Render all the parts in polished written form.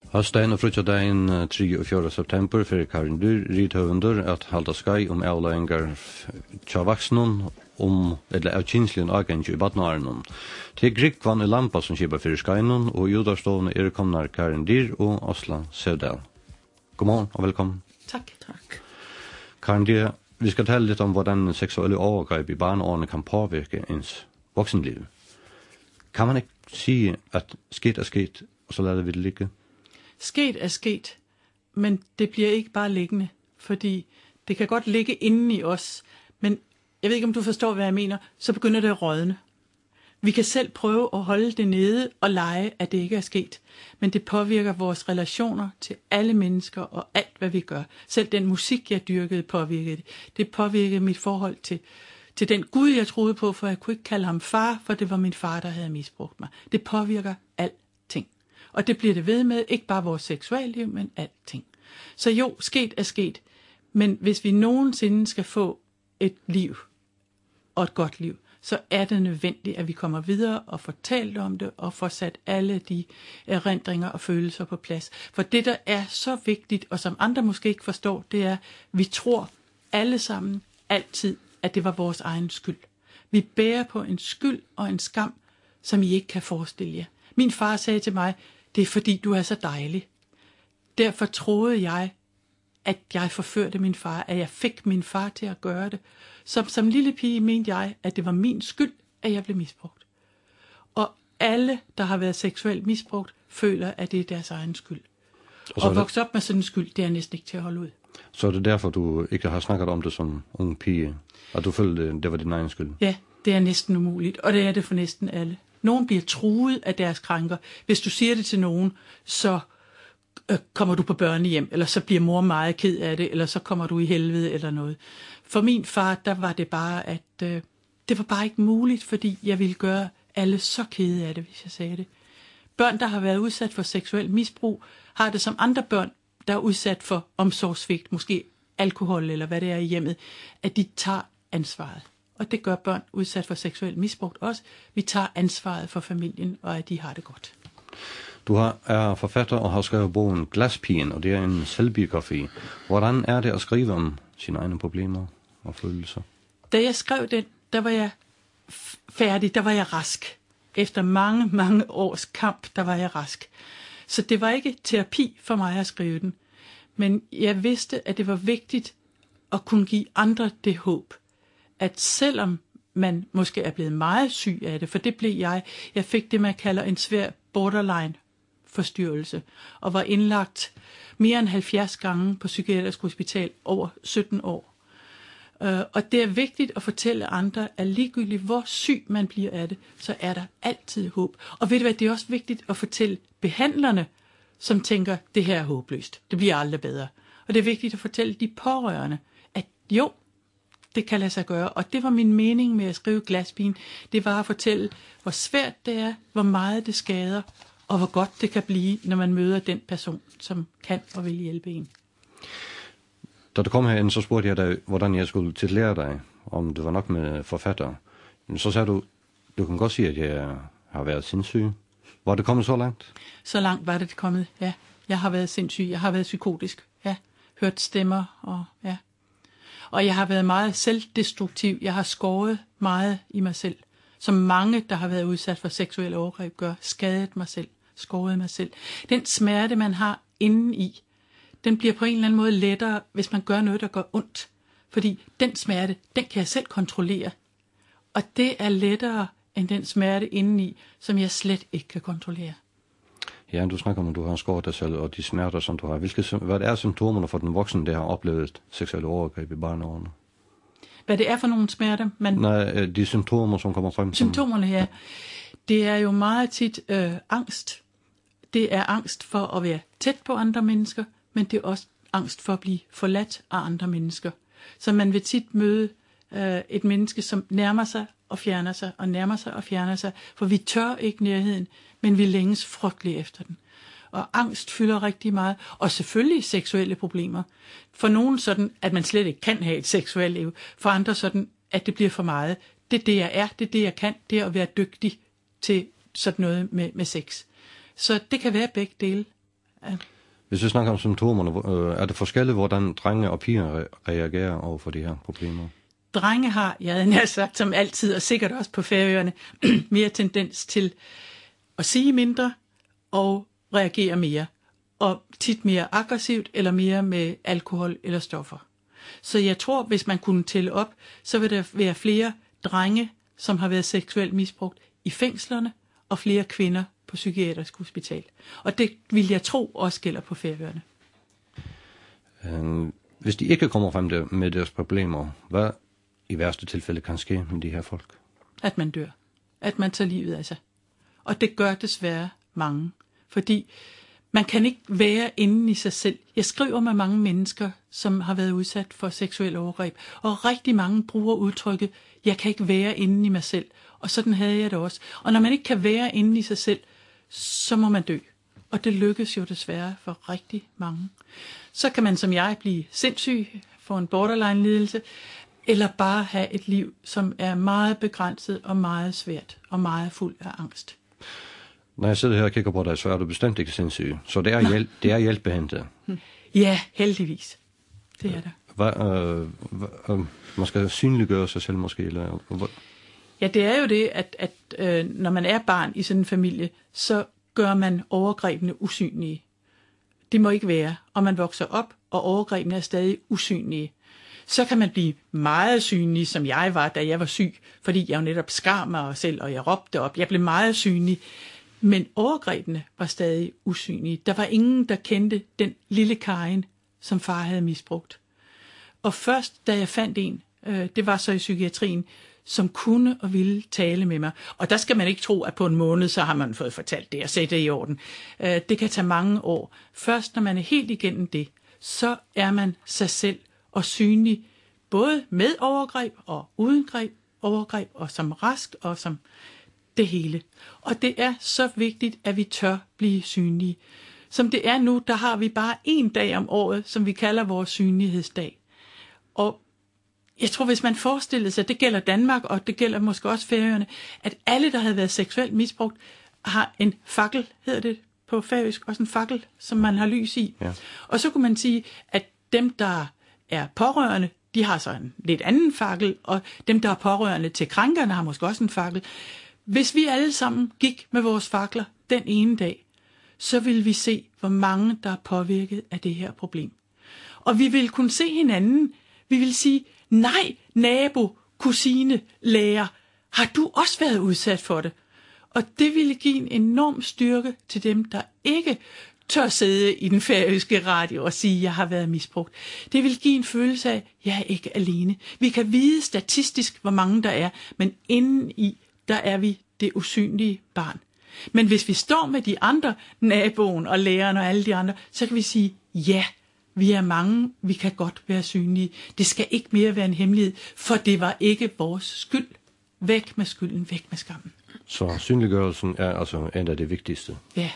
Høstdagen og frutjadagen 3. og 4. september for Karin Dyr, rithøvender, at halda skai avlæringar tja vaksnun, eller av kynsligen agentju i badnaren. Til Grikvann i Lampa som kjipa fyrir skainun, og judarstovne komnar Karin Dyr og Asla Sevdal. Godmorgen og velkommen. Tak. Karin Dyr, vi skal tale litt om hvordan seksuelle overgrep i barneårene kan påvirke ens voksenliv. Kan man ikke sige, at sket er sket, og så lader vi det ligge? Sket er sket, men det bliver ikke bare liggende, fordi det kan godt ligge inde i os, men jeg ved ikke, om du forstår, hvad jeg mener, så begynder det at rådne. Vi kan selv prøve at holde det nede og lege, at det ikke er sket, men det påvirker vores relationer til alle mennesker og alt, hvad vi gør. Selv den musik, jeg dyrkede, påvirkede det. Det påvirkede mit forhold til den Gud, jeg troede på, for jeg kunne ikke kalde ham far, for det var min far, der havde misbrugt mig. Det påvirker alting. Og det bliver det ved med, ikke bare vores seksualliv, men alting. Så jo, sket er sket, men hvis vi nogensinde skal få et liv, og et godt liv, så er det nødvendigt, at vi kommer videre og får talt om det, og får sat alle de erindringer og følelser på plads. For det, der er så vigtigt, og som andre måske ikke forstår, det er, at vi tror alle sammen altid, at det var vores egen skyld. Vi bærer på en skyld og en skam, som I ikke kan forestille jer. Min far sagde til mig, det er fordi, du er så dejlig. Derfor troede jeg, at jeg forførte min far, at jeg fik min far til at gøre det. Som lille pige mente jeg, at det var min skyld, at jeg blev misbrugt. Og alle, der har været seksuelt misbrugt, føler, at det er deres egen skyld. Og vokse op med sådan en skyld, det er næsten ikke til at holde ud. Så er det derfor, du ikke har snakket om det som ung pige, og du følte, det var din egen skyld? Ja, det er næsten umuligt, og det er det for næsten alle. Nogen bliver truet af deres krænker. Hvis du siger det til nogen, så kommer du på børnehjem, eller så bliver mor meget ked af det, eller så kommer du i helvede eller noget. For min far, der var det bare, at det var bare ikke muligt, fordi jeg ville gøre alle så kede af det, hvis jeg sagde det. Børn, der har været udsat for seksuel misbrug, har det som andre børn, der er udsat for omsorgssvigt, måske alkohol eller hvad det er i hjemmet, at de tager ansvaret. Og det gør børn udsat for seksuel misbrug også. Vi tager ansvaret for familien, og at de har det godt. Du er forfatter og har skrevet bogen Glaspigen, og det er en selvbiografi. Hvordan er det at skrive om sine egne problemer og følelser? Da jeg skrev den, der var jeg færdig, der var jeg rask. Efter mange, mange års kamp, der var jeg rask. Så det var ikke terapi for mig at skrive den. Men jeg vidste, at det var vigtigt at kunne give andre det håb. At selvom man måske er blevet meget syg af det, for det blev jeg fik det, man kalder en svær borderline-forstyrrelse, og var indlagt mere end 70 gange på psykiatrisk hospital over 17 år. Og det er vigtigt at fortælle andre, at ligegyldigt hvor syg man bliver af det, så er der altid håb. Og ved du hvad, det er også vigtigt at fortælle behandlerne, som tænker, det her er håbløst, det bliver aldrig bedre. Og det er vigtigt at fortælle de pårørende, at jo, det kan lade sig gøre. Og det var min mening med at skrive Glaspigen. Det var at fortælle, hvor svært det er, hvor meget det skader, og hvor godt det kan blive, når man møder den person, som kan og vil hjælpe en. Da du kom herind, så spurgte jeg dig, hvordan jeg skulle titulere dig, om det var nok med forfatter. Så sagde du kan godt sige, at jeg har været sindssyg. Var det kommet så langt? Så langt var det kommet, ja. Jeg har været sindssyg, jeg har været psykotisk, ja. Hørt stemmer, og ja. Og jeg har været meget selvdestruktiv. Jeg har skåret meget i mig selv. Som mange, der har været udsat for seksuelle overgreb, gør. Skadet mig selv. Skåret mig selv. Den smerte, man har indeni, den bliver på en eller anden måde lettere, hvis man gør noget, der gør ondt. Fordi den smerte, den kan jeg selv kontrollere. Og det er lettere end den smerte indeni, som jeg slet ikke kan kontrollere. Ja, du snakker om, at du har skåret dig selv, og de smerter, som du har. Hvad er symptomerne for den voksne, der har oplevet seksuelle overgreb i barneårene? Hvad det er for nogle smerter? Nej, de symptomer, som kommer frem. Symptomerne, ja. Det er jo meget tit angst. Det er angst for at være tæt på andre mennesker, men det er også angst for at blive forladt af andre mennesker. Så man vil tit møde et menneske, som nærmer sig og fjerner sig, og nærmer sig og fjerner sig, for vi tør ikke nærheden, men vi længes frygteligt efter den. Og angst fylder rigtig meget, og selvfølgelig seksuelle problemer. For nogen sådan, at man slet ikke kan have et seksuelt liv, for andre sådan, at det bliver for meget. Det er det, jeg er, det er det, jeg kan, det er at være dygtig til sådan noget med sex. Så det kan være begge dele. Hvis vi snakker om symptomerne, er det forskelligt, hvordan drenge og piger reagerer over for de her problemer? Drenge har, jeg havde nær sagt som altid, og sikkert også på Færøerne, mere tendens til at sige mindre og reagere mere. Og tit mere aggressivt eller mere med alkohol eller stoffer. Så jeg tror, hvis man kunne tælle op, så vil der være flere drenge, som har været seksuelt misbrugt i fængslerne, og flere kvinder på psykiatrisk hospital. Og det vil jeg tro også gælder på Færøerne. Hvis de ikke kommer frem med deres problemer, hvad i værste tilfælde kan ske med de her folk? At man dør. At man tager livet af sig. Og det gør desværre mange. Fordi man kan ikke være inde i sig selv. Jeg skriver med mange mennesker, som har været udsat for seksuelle overgreb. Og rigtig mange bruger udtrykket, jeg kan ikke være inde i mig selv. Og sådan havde jeg det også. Og når man ikke kan være inde i sig selv, så må man dø. Og det lykkes jo desværre for rigtig mange. Så kan man som jeg blive sindssyg, få en borderline-lidelse, eller bare have et liv, som er meget begrænset og meget svært og meget fuld af angst. Når jeg sidder her og kigger på dig, så er du bestemt ikke sindssyg. Så det er hjælp, det er hjælpehente. Ja, heldigvis. Det er der. Man skal synliggøre sig selv måske, eller Ja, det er jo det, at når man er barn i sådan en familie, så gør man overgrebene usynlige. Det må ikke være, og man vokser op, og overgrebene er stadig usynlige. Så kan man blive meget synlig, som jeg var, da jeg var syg, fordi jeg jo netop skar mig selv, og jeg råbte op. Jeg blev meget synlig, men overgrebene var stadig usynlige. Der var ingen, der kendte den lille Karin, som far havde misbrugt. Og først, da jeg fandt en, det var så i psykiatrien, som kunne og ville tale med mig. Og der skal man ikke tro, at på en måned, så har man fået fortalt det og sætte det i orden. Det kan tage mange år. Først når man er helt igennem det, så er man sig selv og synlig, både med overgreb og uden overgreb, og som rask og som det hele. Og det er så vigtigt, at vi tør blive synlige. Som det er nu, der har vi bare en dag om året, som vi kalder vores synlighedsdag. Og jeg tror, hvis man forestiller sig, det gælder Danmark, og det gælder måske også Færøerne, at alle, der havde været seksuelt misbrugt, har en fakkel, hedder det på færøsk, også en fakkel, som man har lys i. Ja. Og så kunne man sige, at dem, der er pårørende, de har så en lidt anden fakkel, og dem, der er pårørende til krænkerne, har måske også en fakkel. Hvis vi alle sammen gik med vores fakler den ene dag, så ville vi se, hvor mange, der er påvirket af det her problem. Og vi ville kunne se hinanden. Vi ville sige, nej, nabo, kusine, lærer, har du også været udsat for det? Og det ville give en enorm styrke til dem, der ikke tør sidde i den færøske radio og sige, jeg har været misbrugt. Det vil give en følelse af, at jeg er ikke alene. Vi kan vide statistisk, hvor mange der er, men indeni, der er vi det usynlige barn. Men hvis vi står med de andre, naboen og læreren og alle de andre, så kan vi sige, ja, vi er mange, vi kan godt være synlige. Det skal ikke mere være en hemmelighed, for det var ikke vores skyld. Væk med skylden, væk med skammen. Så synliggørelsen er altså en af det vigtigste. Ja.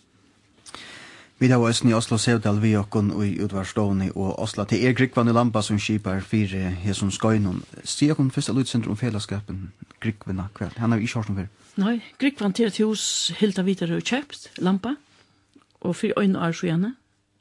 Vi har også i Oslo Sevdal, vi og i Udvarstående og Oslo. Det er Grikvann i Lampa som skipar for Hesson Skøynon. Stier hun først av fellesskapen Grikvann kveld. Han har ikke hørt om før. Nei, Grikvann til hos helt videre og kjøpt Lampa. Og for øyne er så gjerne.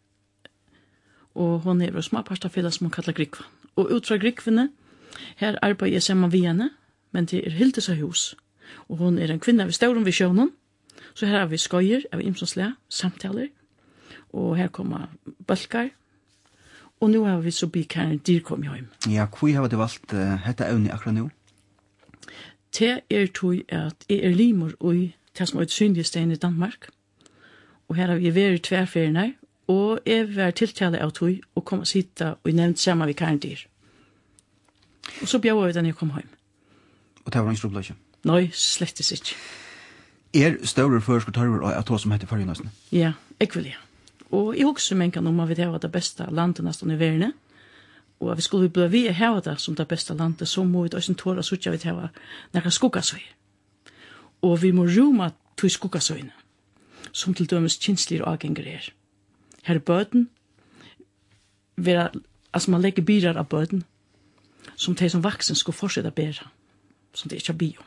Og hun er og småparst av felles som hun kallar Grikvann. Og ut fra Grikvannet, her arbeider jeg sammen med henne, men det er Hildes hus. Og hun er en kvinne ved Stauren Visjonen. Så her har vi skøyer av Imsonslæ, samtaler. Og her kommer bølgar. Og nå har vi så bykæren dyrkom hjem. Ja, hvor har det valgt dette evne akkurat nå? Det er tog at jeg er limer i det som er et synlige sted i Danmark. Og her har vi vært tverrferien og jeg var tiltale av tog og kom og sitte og nevnt sammen med kæren dyr. Og så bjør jeg da jeg kom hjem. Og det var en stor bløsje? Nei, slettes ikke. Er større førskotarver av to som heter Fargenøsene? Ja, jeg vil ja. Og jeg husker meg om at vi har det beste landet nesten i verden. Og vi skulle bli vi ha det som det beste landet, så må vi også tåre så ikke vi ha noen skuggasøy. Og vi må roma til skuggasøyene, som til dømes kinslige og avgjenger er. Her er bøten, altså man legger biler av bøten, som de som vaksen skulle fortsette å bære, som det ikke er bio.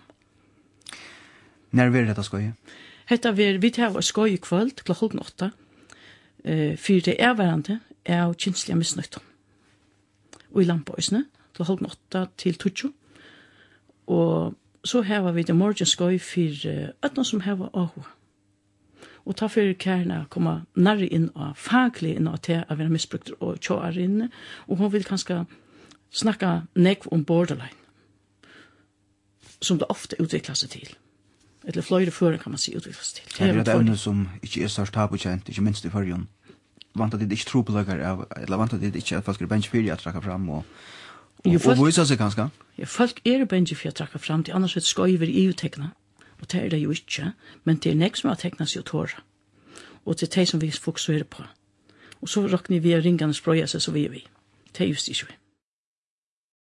Når vil dette skøye? Vi tar skøy i kveld, kl. 8. för det varande är känsliga missnöjt. Och i lampösne till halv 8 till 20. Och så har vi det morgonskoj för att någon som har aho. Och ta för kärna komma närre in och faglig in och till att vara missbrukt och tjoar inne. Och hon vill kanske snacka nekv om borderline. Som det ofta utvecklar sig till. Eller flöjde före kan man säga utvecklar sig till. Det är ett ämne som inte är så tabukänt, inte minst i förrjun. Vant att det inte trobelagar av, eller vant att det inte är folk är bench för att tracka fram och visa sig ganska. Ja, folk är bench för att tracka fram till annars vet skoiver i EU-teckna. Och det är det ju inte, men det är nek som har tecknat sig åt håra. Och det är det som vi fokuserar på. Och så råknar vi ringarna spröja sig så vi är vi. Det är just det.